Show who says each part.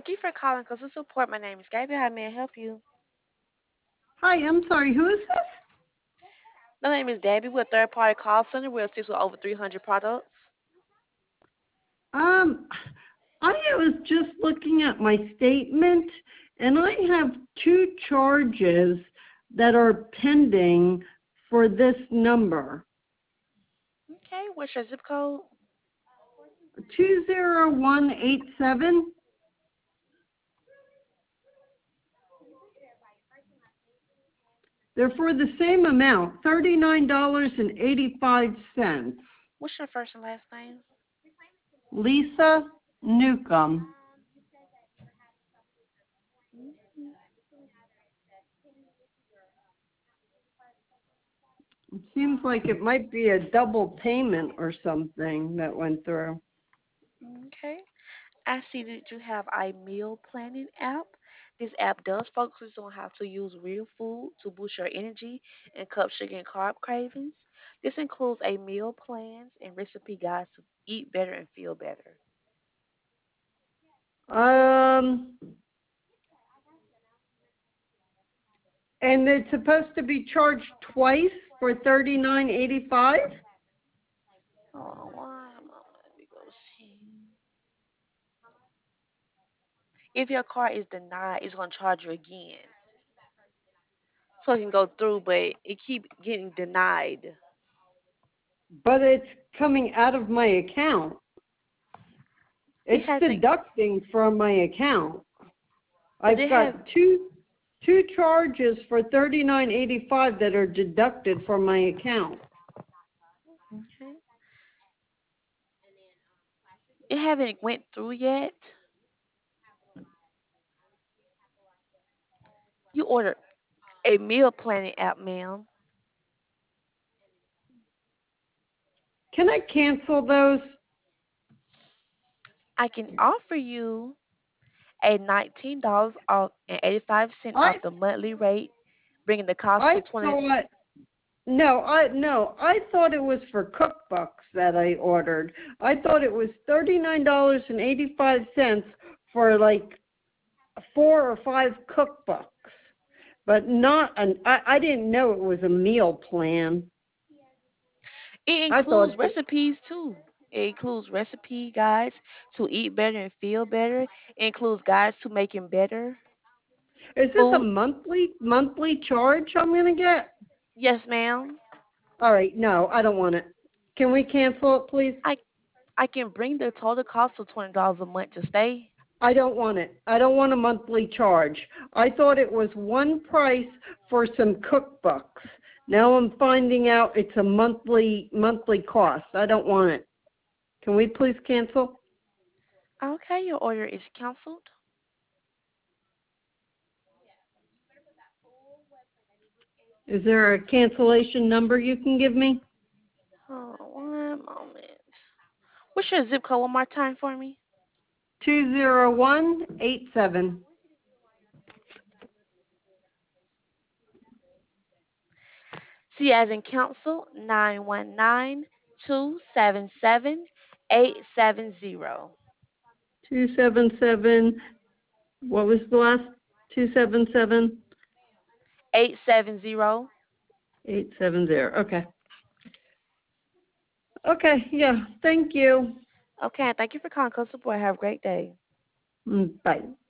Speaker 1: Thank you for calling Customer Support. My name is Gabby. How may I help you?
Speaker 2: Hi, I'm sorry, who is this?
Speaker 1: My name is Debbie. We're a third-party call center. We assist with over 300 products.
Speaker 2: Um, I was just looking at my statement, and I have two charges that are pending for this number.
Speaker 1: Okay, what's your zip code?
Speaker 2: 20187. They're for the same amount, $39.85.
Speaker 1: What's your first and last name?
Speaker 2: Lisa Newcomb. It seems like it might be a double payment or something that went through.
Speaker 1: Okay. I see that you have a meal planning app. This app does focus on how to use real food to boost your energy and cut sugar and carb cravings. This includes a meal plans and recipe guides to eat better and feel better.
Speaker 2: Um, and it's supposed to be charged twice for $39.85.
Speaker 1: Oh, one moment. Let me go see. If your card is denied, it's gonna charge you again. So it can go through, but it keep getting denied.
Speaker 2: But it's coming out of my account.
Speaker 1: It
Speaker 2: It's
Speaker 1: hasn't,
Speaker 2: deducting from my account.
Speaker 1: but
Speaker 2: I've
Speaker 1: it has.
Speaker 2: got two charges for $39.85 that are deducted from my account.
Speaker 1: Okay. It haven't went through yet. You ordered a meal planning app, ma'am.
Speaker 2: Can I cancel those?
Speaker 1: I can offer you a $19.85 off
Speaker 2: I
Speaker 1: the monthly rate, bringing the cost to
Speaker 2: I
Speaker 1: 20.
Speaker 2: thought I thought it was for cookbooks that I ordered. I thought it was $39.85 for like 4 or 5 cookbooks, but not an. I didn't know it was a meal plan.
Speaker 1: It
Speaker 2: I thought,
Speaker 1: includes recipes too. It includes recipe guides to eat better and feel better. It includes guides to making better
Speaker 2: is this a
Speaker 1: food.
Speaker 2: monthly charge I'm gonna get?
Speaker 1: Yes, ma'am.
Speaker 2: All right, no, I don't want it. Can we cancel it, please?
Speaker 1: I I can bring the total cost to $20 a month to stay.
Speaker 2: I don't want it. I don't want a monthly charge. I thought it was one price for some cookbooks. Now I'm finding out it's a monthly cost. I don't want it. Can we please cancel?
Speaker 1: Okay, your order is canceled.
Speaker 2: Is there a cancellation number you can give me?
Speaker 1: Hold on one moment. What's your zip code one more time for me?
Speaker 2: 20187.
Speaker 1: C as in council 919-277-870.
Speaker 2: 277. What was the last? 277
Speaker 1: 870.
Speaker 2: 870. Okay. Okay, yeah. Thank you.
Speaker 1: Okay, thank you for calling Customer Support. Have a great day.
Speaker 2: Bye.